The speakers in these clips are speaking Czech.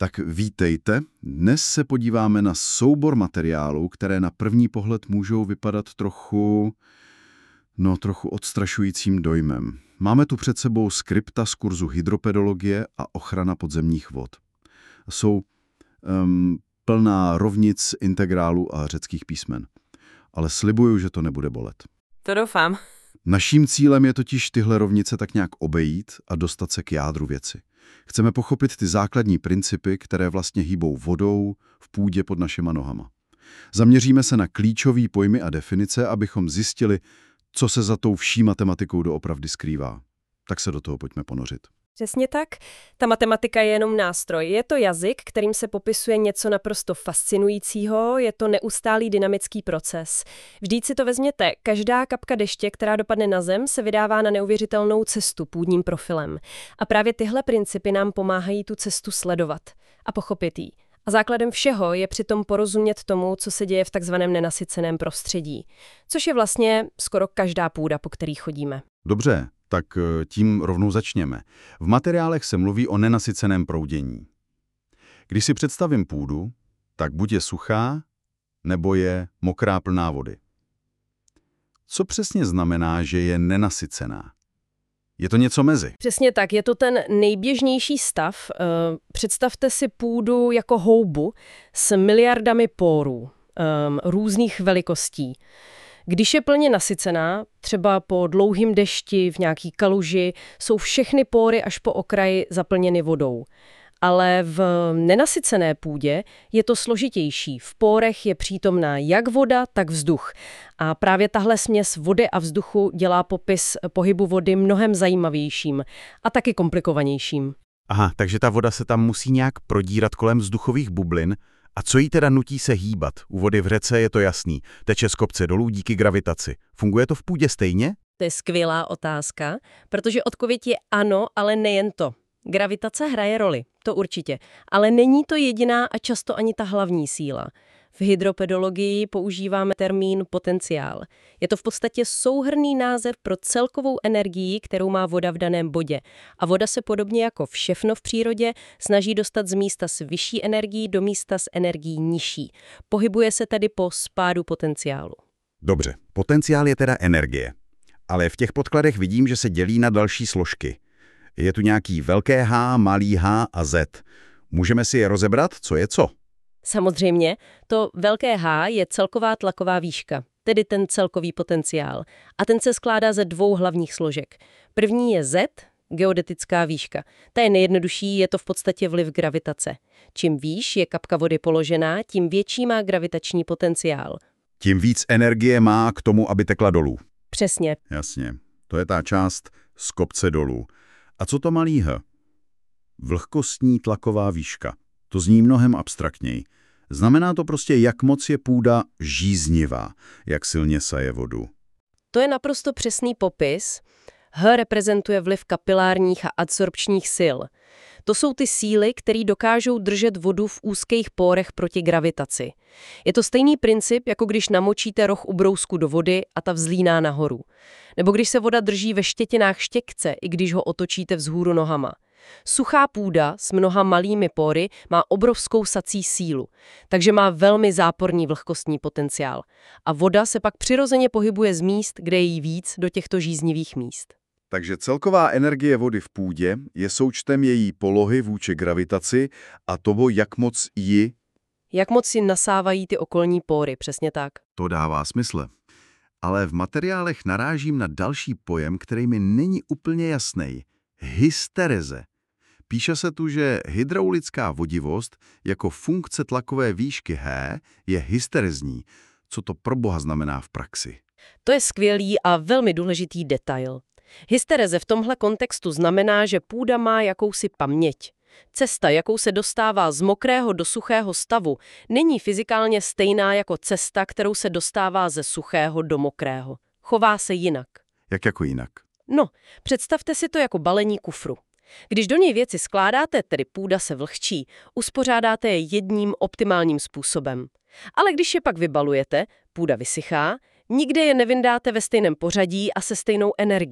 Tak vítejte. Dnes se podíváme na soubor materiálů, které na první pohled můžou vypadat trochu odstrašujícím dojmem. Máme tu před sebou skripta z kurzu hydropedologie a ochrana podzemních vod. Jsou plná rovnic, integrálů a řeckých písmen. Ale slibuju, že to nebude bolet. To doufám. Naším cílem je totiž tyhle rovnice tak nějak obejít a dostat se k jádru věci. Chceme pochopit ty základní principy, které vlastně hýbou vodou v půdě pod našima nohama. Zaměříme se na klíčové pojmy a definice, abychom zjistili, co se za tou vší matematikou doopravdy skrývá. Tak se do toho pojďme ponořit. Přesně tak. Ta matematika je jenom nástroj. Je to jazyk, kterým se popisuje něco naprosto fascinujícího, je to neustálý dynamický proces. Vždyť si to vezměte, každá kapka deště, která dopadne na zem, se vydává na neuvěřitelnou cestu půdním profilem. A právě tyhle principy nám pomáhají tu cestu sledovat a pochopit ji. A základem všeho je přitom porozumět tomu, co se děje v takzvaném nenasyceném prostředí, což je vlastně skoro každá půda, po který chodíme. Dobře, tak tím rovnou začněme. V materiálech se mluví o nenasyceném proudění. Když si představím půdu, tak buď je suchá, nebo je mokrá plná vody. Co přesně znamená, že je nenasycená? Je to něco mezi? Přesně tak, je to ten nejběžnější stav. Představte si půdu jako houbu s miliardami pórů, různých velikostí. Když je plně nasycená, třeba po dlouhým dešti v nějaký kaluži, jsou všechny póry až po okraji zaplněny vodou. Ale v nenasycené půdě je to složitější. V pórech je přítomná jak voda, tak vzduch. A právě tahle směs vody a vzduchu dělá popis pohybu vody mnohem zajímavějším a taky komplikovanějším. Aha, takže ta voda se tam musí nějak prodírat kolem vzduchových bublin. A co jí teda nutí se hýbat? U vody v řece je to jasný. Teče z kopce dolů díky gravitaci. Funguje to v půdě stejně? To je skvělá otázka, protože odpověď je ano, ale nejen to. Gravitace hraje roli, to určitě, ale není to jediná a často ani ta hlavní síla. V hydropedologii používáme termín potenciál. Je to v podstatě souhrnný název pro celkovou energii, kterou má voda v daném bodě. A voda se podobně jako všechno v přírodě snaží dostat z místa s vyšší energií do místa s energií nižší. Pohybuje se tedy po spádu potenciálu. Dobře, potenciál je teda energie. Ale v těch podkladech vidím, že se dělí na další složky. Je tu nějaký velké H, malý H a Z. Můžeme si je rozebrat, co je co? Samozřejmě, to velké H je celková tlaková výška, tedy ten celkový potenciál. A ten se skládá ze dvou hlavních složek. První je Z, geodetická výška. Ta je nejjednodušší, je to v podstatě vliv gravitace. Čím výš je kapka vody položená, tím větší má gravitační potenciál. Tím víc energie má k tomu, aby tekla dolů. Přesně. Jasně, to je ta část z kopce dolů. A co to malý H? Vlhkostní tlaková výška. To zní mnohem abstraktněji. Znamená to prostě, jak moc je půda žíznivá, jak silně saje vodu. To je naprosto přesný popis. H reprezentuje vliv kapilárních a adsorpčních sil. To jsou ty síly, které dokážou držet vodu v úzkých pórech proti gravitaci. Je to stejný princip, jako když namočíte roh ubrousku do vody a ta vzlíná nahoru. Nebo když se voda drží ve štětinách štěkce, i když ho otočíte vzhůru nohama. Suchá půda s mnoha malými pory má obrovskou sací sílu, takže má velmi záporný vlhkostní potenciál. A voda se pak přirozeně pohybuje z míst, kde je jí víc, do těchto žíznivých míst. Takže celková energie vody v půdě je součtem její polohy vůči gravitaci a toho, jak moc si nasávají ty okolní póry, přesně tak. To dává smysl. Ale v materiálech narážím na další pojem, který mi není úplně jasný. Hystereze. Píše se tu, že hydraulická vodivost jako funkce tlakové výšky H je hysterezní. Co to pro boha znamená v praxi? To je skvělý a velmi důležitý detail. Hystereze v tomhle kontextu znamená, že půda má jakousi paměť. Cesta, jakou se dostává z mokrého do suchého stavu, není fyzikálně stejná jako cesta, kterou se dostává ze suchého do mokrého. Chová se jinak. Jak jako jinak? No, představte si to jako balení kufru. Když do něj věci skládáte, tedy půda se vlhčí, uspořádáte je jedním optimálním způsobem. Ale když je pak vybalujete, půda vysychá, nikde je nevyndáte ve stejném pořadí a se stejnou energií.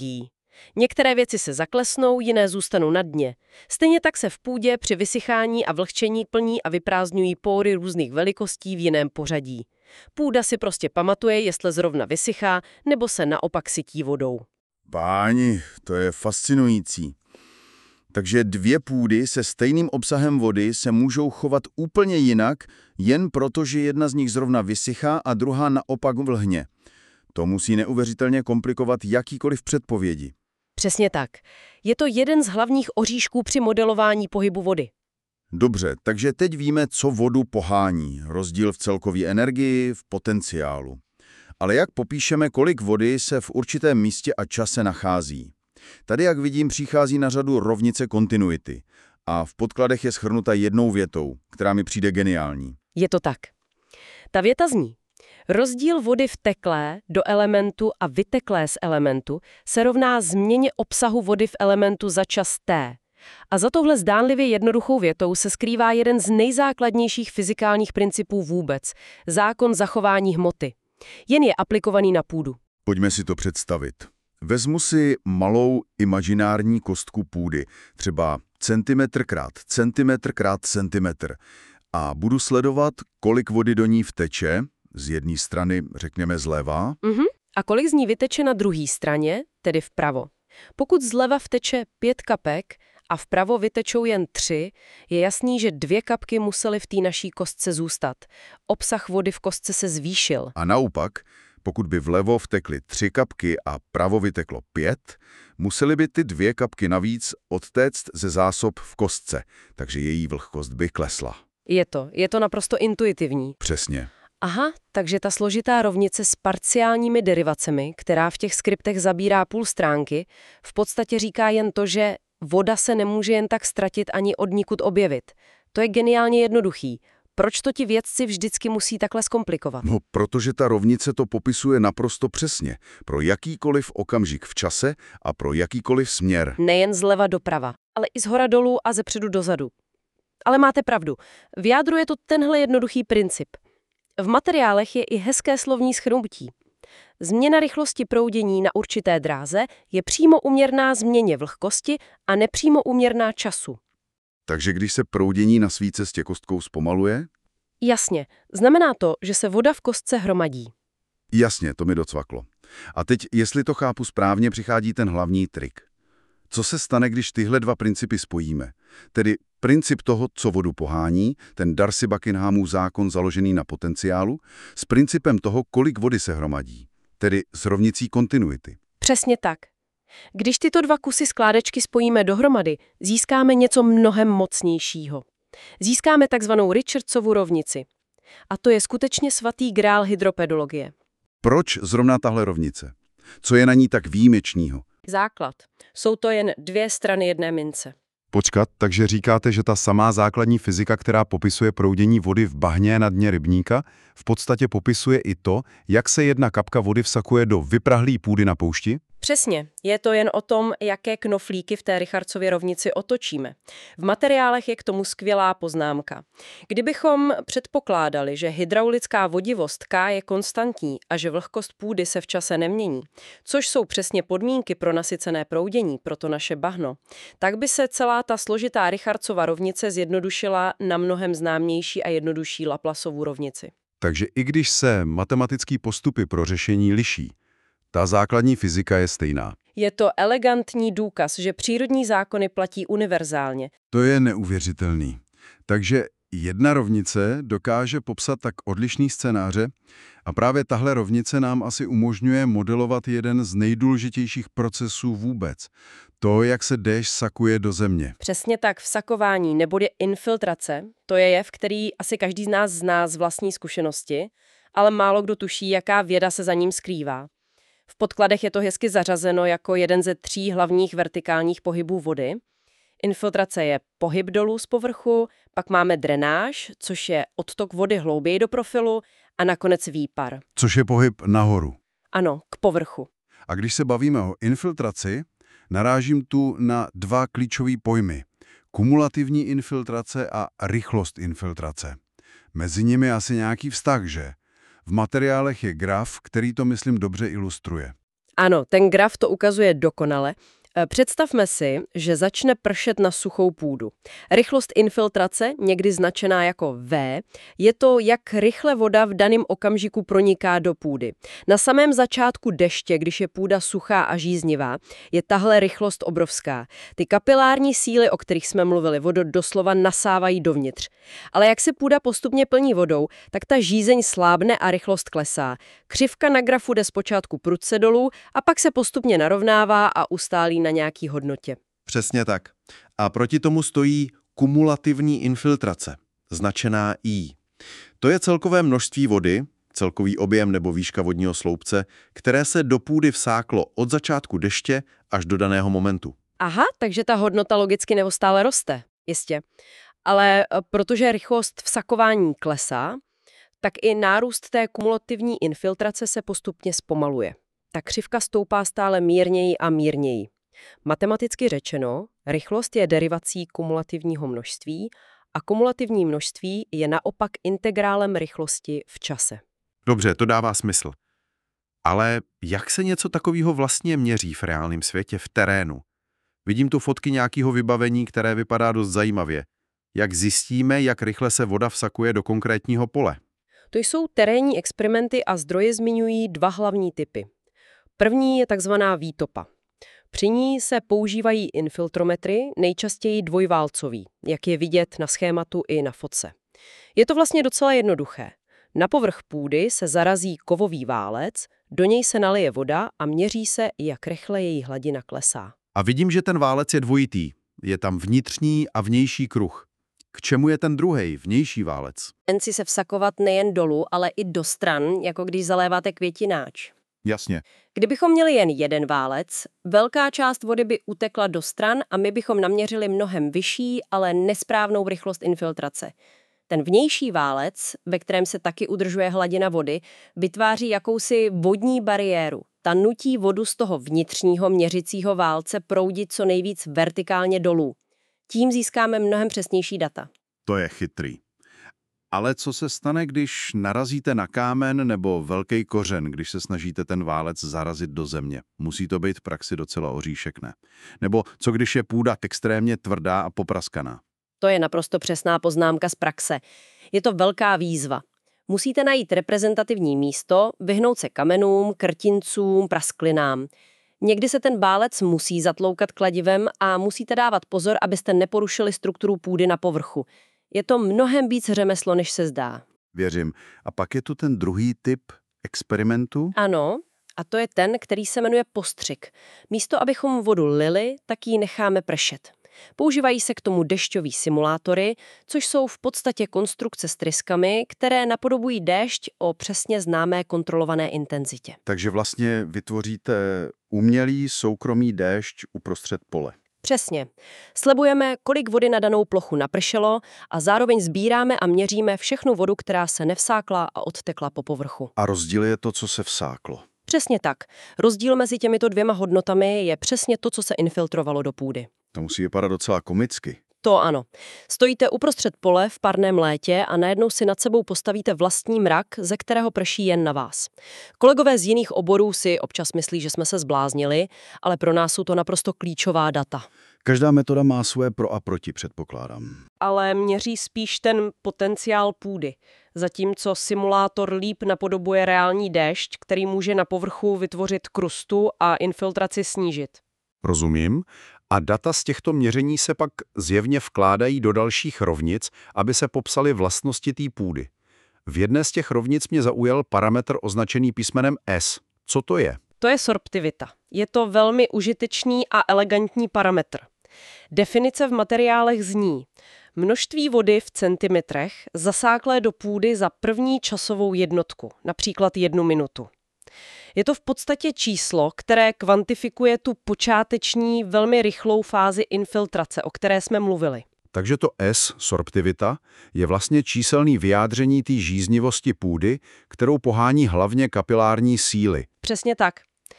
Některé věci se zaklesnou, jiné zůstanou na dně. Stejně tak se v půdě při vysychání a vlhčení plní a vyprázdňují pory různých velikostí v jiném pořadí. Půda si prostě pamatuje, jestli zrovna vysychá, nebo se naopak sytí vodou. Páni, to je fascinující. Takže dvě půdy se stejným obsahem vody se můžou chovat úplně jinak, jen proto, že jedna z nich zrovna vysychá a druhá naopak vlhne. To musí neuvěřitelně komplikovat jakýkoliv předpovědi. Přesně tak. Je to jeden z hlavních oříšků při modelování pohybu vody. Dobře, takže teď víme, co vodu pohání. Rozdíl v celkové energii, v potenciálu. Ale jak popíšeme, kolik vody se v určitém místě a čase nachází? Tady, jak vidím, přichází na řadu rovnice kontinuity. A v podkladech je shrnuta jednou větou, která mi přijde geniální. Je to tak. Ta věta zní: rozdíl vody vteklé do elementu a vyteklé z elementu se rovná změně obsahu vody v elementu za čas t. A za tohle zdánlivě jednoduchou větou se skrývá jeden z nejzákladnějších fyzikálních principů vůbec – zákon zachování hmoty. Jen je aplikovaný na půdu. Pojďme si to představit. Vezmu si malou imaginární kostku půdy, třeba centimetr krát centimetr, a budu sledovat, kolik vody do ní vteče, z jedné strany, řekněme zleva. A kolik z ní vyteče na druhé straně, tedy vpravo. Pokud zleva vteče 5 kapek a vpravo vytečou jen 3, je jasný, že 2 kapky musely v té naší kostce zůstat. Obsah vody v kostce se zvýšil. A naopak, pokud by vlevo vtekly 3 kapky a pravo vyteklo 5, musely by ty 2 kapky navíc odtéct ze zásob v kostce, takže její vlhkost by klesla. Je to naprosto intuitivní. Přesně. Aha, takže ta složitá rovnice s parciálními derivacemi, která v těch skriptech zabírá půl stránky, v podstatě říká jen to, že voda se nemůže jen tak ztratit ani odnikud objevit. To je geniálně jednoduchý. Proč to ti vědci vždycky musí takhle zkomplikovat? No, protože ta rovnice to popisuje naprosto přesně. Pro jakýkoliv okamžik v čase a pro jakýkoliv směr. Nejen zleva doprava, ale i zhora dolů a zepředu dozadu. Ale máte pravdu. V jádru je to tenhle jednoduchý princip. V materiálech je i hezké slovní shrnutí. Změna rychlosti proudění na určité dráze je přímo úměrná změně vlhkosti a nepřímo úměrná času. Takže když se proudění na svý cestě kostkou zpomaluje? Jasně, znamená to, že se voda v kostce hromadí. Jasně, to mi docvaklo. A teď, jestli to chápu správně, přichází ten hlavní trik. Co se stane, když tyhle dva principy spojíme? Tedy princip toho, co vodu pohání, ten Darcy-Buckinghamův zákon založený na potenciálu, s principem toho, kolik vody se hromadí, tedy s rovnicí kontinuity. Přesně tak. Když tyto dva kusy skládečky spojíme dohromady, získáme něco mnohem mocnějšího. Získáme takzvanou Richardsovu rovnici. A to je skutečně svatý grál hydropedologie. Proč zrovna tahle rovnice? Co je na ní tak výjimečného? Základ. Jsou to jen 2 strany jedné mince. Počkat, takže říkáte, že ta samá základní fyzika, která popisuje proudění vody v bahně na dně rybníka, v podstatě popisuje i to, jak se jedna kapka vody vsakuje do vyprahlé půdy na poušti? Přesně. Je to jen o tom, jaké knoflíky v té Richardsově rovnici otočíme. V materiálech je k tomu skvělá poznámka. Kdybychom předpokládali, že hydraulická vodivost K je konstantní a že vlhkost půdy se v čase nemění, což jsou přesně podmínky pro nasycené proudění, pro to naše bahno, tak by se celá ta složitá Richardsova rovnice zjednodušila na mnohem známější a jednodušší Laplaceovu rovnici. Takže i když se matematické postupy pro řešení liší, ta základní fyzika je stejná. Je to elegantní důkaz, že přírodní zákony platí univerzálně. To je neuvěřitelný. Takže jedna rovnice dokáže popsat tak odlišný scénáře a právě tahle rovnice nám asi umožňuje modelovat jeden z nejdůležitějších procesů vůbec. To, jak se déšť sakuje do země. Přesně tak, vsakování neboli infiltrace, to je jev, který asi každý z nás zná z vlastní zkušenosti, ale málo kdo tuší, jaká věda se za ním skrývá. V podkladech je to hezky zařazeno jako jeden ze 3 hlavních vertikálních pohybů vody. Infiltrace je pohyb dolů z povrchu, pak máme drenáž, což je odtok vody hlouběji do profilu a nakonec výpar. Což je pohyb nahoru. Ano, k povrchu. A když se bavíme o infiltraci, narážím tu na 2 klíčové pojmy. Kumulativní infiltrace a rychlost infiltrace. Mezi nimi je asi nějaký vztah, že? V materiálech je graf, který to, myslím, dobře ilustruje. Ano, ten graf to ukazuje dokonale. Představme si, že začne pršet na suchou půdu. Rychlost infiltrace, někdy značená jako V, je to, jak rychle voda v daném okamžiku proniká do půdy. Na samém začátku deště, když je půda suchá a žíznivá, je tahle rychlost obrovská. Ty kapilární síly, o kterých jsme mluvili, vodu doslova nasávají dovnitř. Ale jak se půda postupně plní vodou, tak ta žízeň slábne a rychlost klesá. Křivka na grafu jde zpočátku prudce dolů a pak se postupně narovnává a ustálí na nějaký hodnotě. Přesně tak. A proti tomu stojí kumulativní infiltrace, značená I. To je celkové množství vody, celkový objem nebo výška vodního sloupce, které se do půdy vsáklo od začátku deště až do daného momentu. Aha, takže ta hodnota logicky neustále roste, jistě. Ale protože rychlost vsakování klesá, tak i nárůst té kumulativní infiltrace se postupně zpomaluje. Ta křivka stoupá stále mírněji a mírněji. Matematicky řečeno, rychlost je derivací kumulativního množství a kumulativní množství je naopak integrálem rychlosti v čase. Dobře, to dává smysl. Ale jak se něco takového vlastně měří v reálném světě, v terénu? Vidím tu fotky nějakého vybavení, které vypadá dost zajímavě. Jak zjistíme, jak rychle se voda vsakuje do konkrétního pole? To jsou terénní experimenty a zdroje zmiňují dva hlavní typy. První je takzvaná výtopa. Při ní se používají infiltrometry, nejčastěji dvojválcový, jak je vidět na schématu i na fotce. Je to vlastně docela jednoduché. Na povrch půdy se zarazí kovový válec, do něj se nalije voda a měří se, jak rychle její hladina klesá. A vidím, že ten válec je dvojitý. Je tam vnitřní a vnější kruh. K čemu je ten druhej, vnější válec? Ten si se vsakovat nejen dolů, ale i do stran, jako když zaléváte květináč. Jasně. Kdybychom měli jen jeden válec, velká část vody by utekla do stran a my bychom naměřili mnohem vyšší, ale nesprávnou rychlost infiltrace. Ten vnější válec, ve kterém se taky udržuje hladina vody, vytváří jakousi vodní bariéru. Ta nutí vodu z toho vnitřního měřicího válce proudit co nejvíc vertikálně dolů. Tím získáme mnohem přesnější data. To je chytrý. Ale co se stane, když narazíte na kámen nebo velký kořen, když se snažíte ten válec zarazit do země? Musí to být v praxi docela oříšek, ne? Nebo co když je půda extrémně tvrdá a popraskaná? To je naprosto přesná poznámka z praxe. Je to velká výzva. Musíte najít reprezentativní místo, vyhnout se kamenům, krtincům, prasklinám. Někdy se ten válec musí zatloukat kladivem a musíte dávat pozor, abyste neporušili strukturu půdy na povrchu. Je to mnohem víc řemeslo, než se zdá. Věřím. A pak je tu ten druhý typ experimentu? Ano, a to je ten, který se jmenuje postřik. Místo, abychom vodu lili, tak ji necháme pršet. Používají se k tomu dešťový simulátory, což jsou v podstatě konstrukce s tryskami, které napodobují déšť o přesně známé kontrolované intenzitě. Takže vlastně vytvoříte umělý soukromý déšť uprostřed pole. Přesně. Slibujeme, kolik vody na danou plochu napršelo a zároveň sbíráme a měříme všechnu vodu, která se nevsákla a odtekla po povrchu. A rozdíl je to, co se vsáklo. Přesně tak. Rozdíl mezi těmito dvěma hodnotami je přesně to, co se infiltrovalo do půdy. To musí vypadat docela komicky. To ano. Stojíte uprostřed pole v parném létě a najednou si nad sebou postavíte vlastní mrak, ze kterého prší jen na vás. Kolegové z jiných oborů si občas myslí, že jsme se zbláznili, ale pro nás jsou to naprosto klíčová data. Každá metoda má své pro a proti, předpokládám. Ale měří spíš ten potenciál půdy, zatímco simulátor líp napodobuje reální déšť, který může na povrchu vytvořit krustu a infiltraci snížit. Rozumím. A data z těchto měření se pak zjevně vkládají do dalších rovnic, aby se popsaly vlastnosti té půdy. V jedné z těch rovnic mě zaujal parametr označený písmenem S. Co to je? To je sorptivita. Je to velmi užitečný a elegantní parametr. Definice v materiálech zní: množství vody v centimetrech zasáklé do půdy za první časovou jednotku, například 1 minutu. Je to v podstatě číslo, které kvantifikuje tu počáteční, velmi rychlou fázi infiltrace, o které jsme mluvili. Takže to S, sorptivita, je vlastně číselný vyjádření té žíznivosti půdy, kterou pohání hlavně kapilární síly. Přesně tak.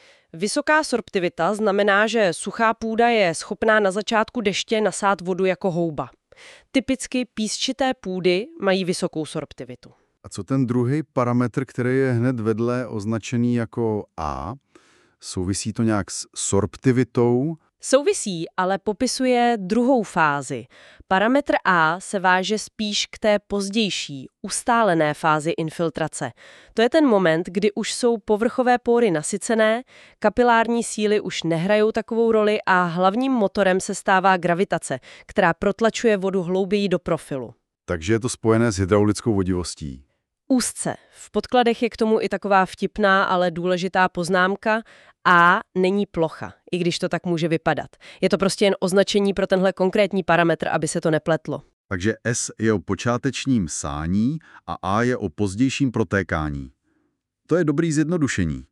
Vysoká sorptivita znamená, že suchá půda je schopná na začátku deště nasát vodu jako houba. Typicky písčité půdy mají vysokou sorptivitu. A co ten druhý parametr, který je hned vedle označený jako A? Souvisí to nějak s sorptivitou? Souvisí, ale popisuje druhou fázi. Parametr A se váže spíš k té pozdější, ustálené fázi infiltrace. To je ten moment, kdy už jsou povrchové pory nasycené, kapilární síly už nehrajou takovou roli a hlavním motorem se stává gravitace, která protlačuje vodu hlouběji do profilu. Takže je to spojené s hydraulickou vodivostí. Úzce. V podkladech je k tomu i taková vtipná, ale důležitá poznámka. A není plocha, i když to tak může vypadat. Je to prostě jen označení pro tenhle konkrétní parametr, aby se to nepletlo. Takže S je o počátečním sání a A je o pozdějším protékání. To je dobrý zjednodušení.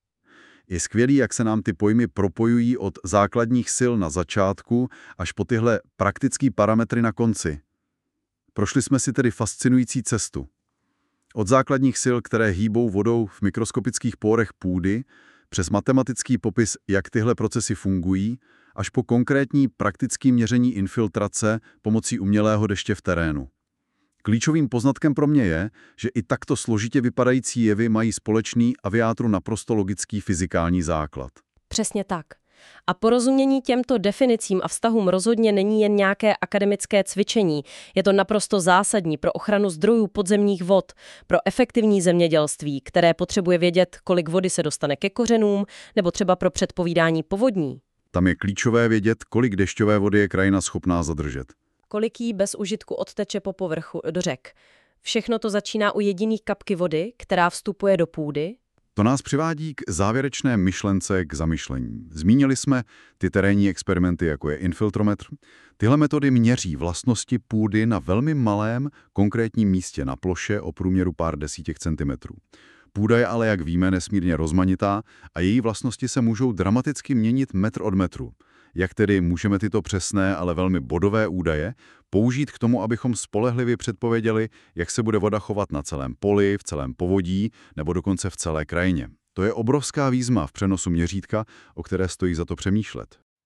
Je skvělý, jak se nám ty pojmy propojují od základních sil na začátku až po tyhle praktické parametry na konci. Prošli jsme si tedy fascinující cestu. Od základních sil, které hýbou vodou v mikroskopických pórech půdy, přes matematický popis, jak tyhle procesy fungují, až po konkrétní praktické měření infiltrace pomocí umělého deště v terénu. Klíčovým poznatkem pro mě je, že i takto složitě vypadající jevy mají společný a v jádru naprosto logický fyzikální základ. Přesně tak. A porozumění těmto definicím a vztahům rozhodně není jen nějaké akademické cvičení. Je to naprosto zásadní pro ochranu zdrojů podzemních vod, pro efektivní zemědělství, které potřebuje vědět, kolik vody se dostane ke kořenům, nebo třeba pro předpovídání povodní. Tam je klíčové vědět, kolik dešťové vody je krajina schopná zadržet. Kolik jí bez užitku odteče po povrchu do řek. Všechno to začíná u jediné kapky vody, která vstupuje do půdy. To nás přivádí k závěrečné myšlence k zamyšlení. Zmínili jsme ty terénní experimenty, jako je infiltrometr. Tyhle metody měří vlastnosti půdy na velmi malém konkrétním místě na ploše o průměru pár desítek centimetrů. Půda je ale, jak víme, nesmírně rozmanitá a její vlastnosti se můžou dramaticky měnit metr od metru. Jak tedy můžeme tyto přesné, ale velmi bodové údaje použít k tomu, abychom spolehlivě předpověděli, jak se bude voda chovat na celém poli, v celém povodí nebo dokonce v celé krajině. To je obrovská výzva v přenosu měřítka, o které stojí za to přemýšlet.